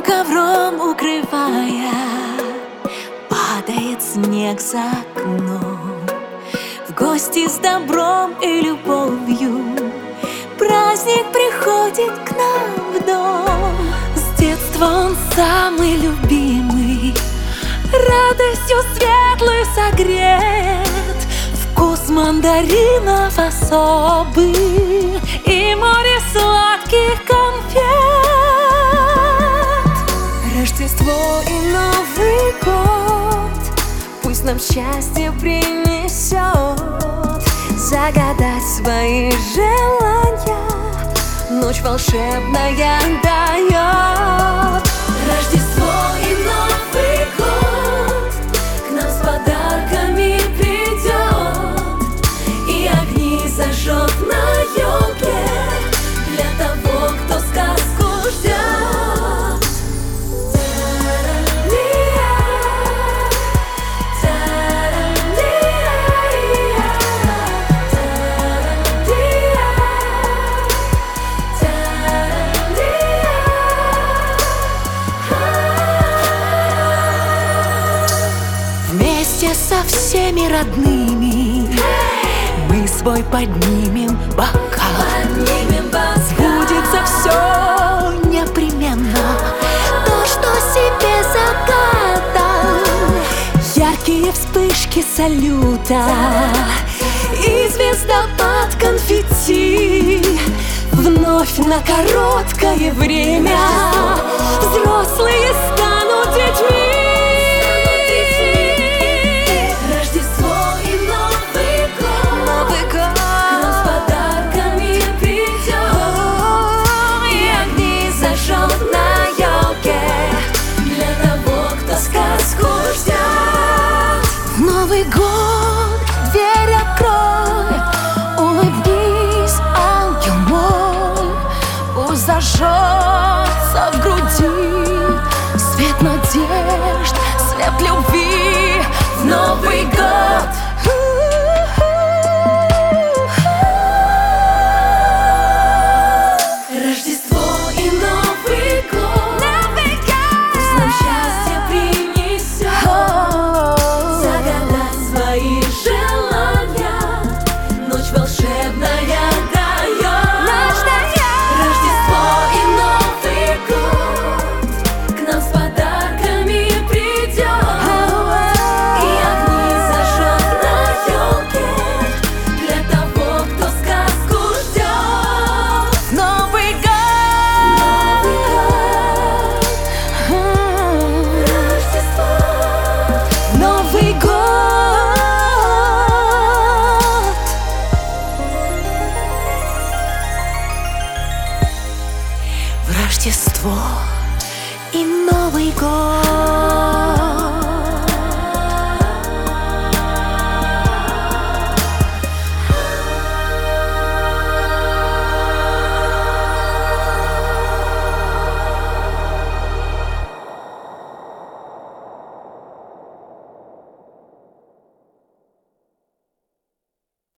ковром укрывая, падает снег за окном. В гости с добром и любовью праздник приходит к нам в дом. С детства он самый любимый, радостью светлой согрет. Вкус мандаринов особый и море сладких конфет. Рождество и Новый год пусть нам счастье принесет. Загадать свои желания ночь волшебная дает. Рождество и Новый год к нам с подарками придет, и огни зажжет на елке для того, кто сказку ждет. Вместе со всеми родными мы свой поднимем бокал. Сбудется все непременно, то, что себе загадал. Яркие вспышки салюта и звездопад конфетти. Вновь на короткое время взрослые станут детьми. Новый год, дверь открой, улыбнись, ангел мой. Пусть зажжется в груди свет надежд, свет любви в Новый год. Рождество и Новый год, пусть нам счастье принесет. Волшебная дает. Рождество и Новый год к нам с подарками придет, и огни зажжет на елке для того, кто сказку ждет. Новый год, Рождество, Новый год. Рождество и Новый год.